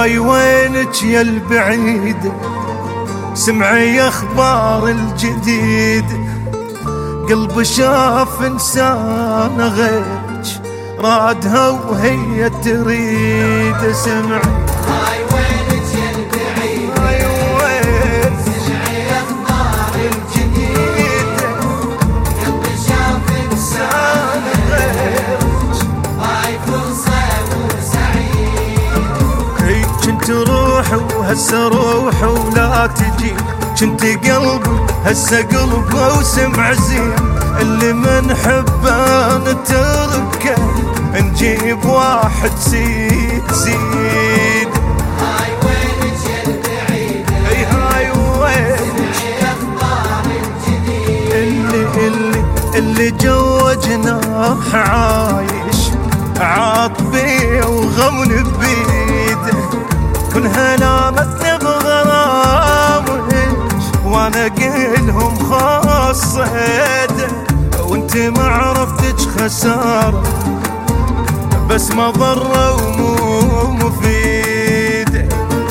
هاي وينك يا البعيدة، سمعي اخبار الجديد، قلبي شاف انسانة غيرك رادها وهي تريد. سمعي هاي وينك يا البعيدة، هاي وين سمعي اخبار الجديدة، قلبي شاف انسانة غيرك هاي فرصة وسعيد. هي كنت روحي وهسه روحي ولا تجي، كنت قلبي هسه قلبي وسمع زين، اللي من حبه نتركه نجيب واحد زيد زيد. هاي وينك يا البعيدة، اي هاي وين سمعي اخبار الجديدة، اللي جوا جناح عايش عاطبي وغمن بيده، كلها نامتني بغرامك وانا قلهم خاصيده، وانت ما عرفتك خساره بس مضره ومو مفيده.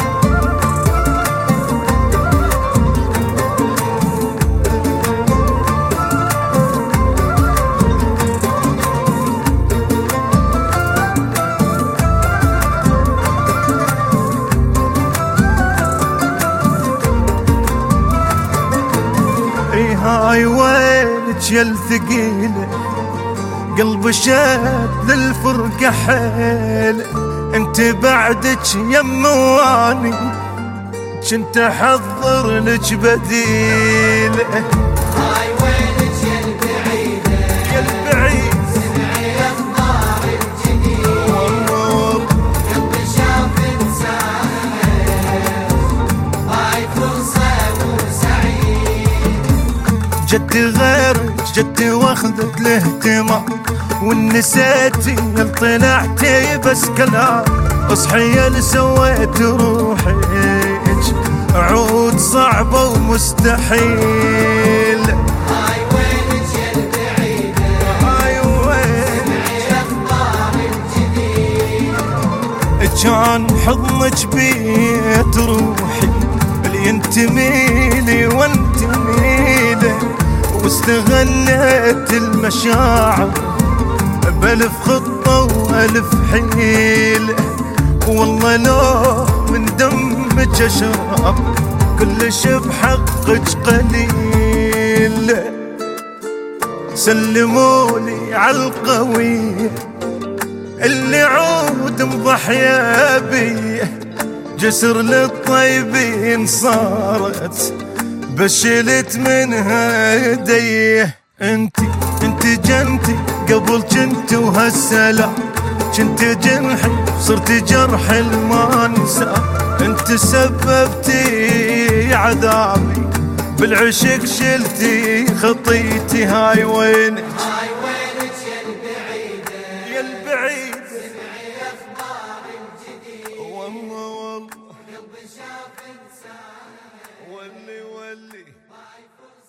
هاي وينك يا الثقيلة، قلب شاد للفرقة حيل، انت بعدك يمواني كنت احضر لك بديل. هاي وينك يا البعيدة، يا البعيد سمعي اخبار الجديدة، والله قلبي شاف انسانة غيرك هاي فرصة وسعيد. جد غيرك جد واخذت الاهتمام، ونسيتي يل طلعتي بس كلام، اصحي يل سويت روحك عود صعبة ومستحيل. هاي وينك يا البعيدة، هاي وين سمعي اخبار الجديدة، كان حضنك بيت روحي اللي ينتميلي وانتميله، واستغليت المشاعر بألف خطة وألف حيلة، والله لو من دمك أشرب كلش بحقك قليل. سلمولي عالقوية اللي عود مضحية بيه، جسر للطيبين صارت بشلت منها يديه. انت جنتي قبل كنت وهالسلام، كنت جنحي صرت جرح الما انسى، انت سببتي عذابي بالعشق شلتي خطيتي. هاي وينك هاي وينك يا البعيدة، يا البعيد، سمعي اخبار الجديدة، والله قلبي شاف انسانة ولي هاي فرصة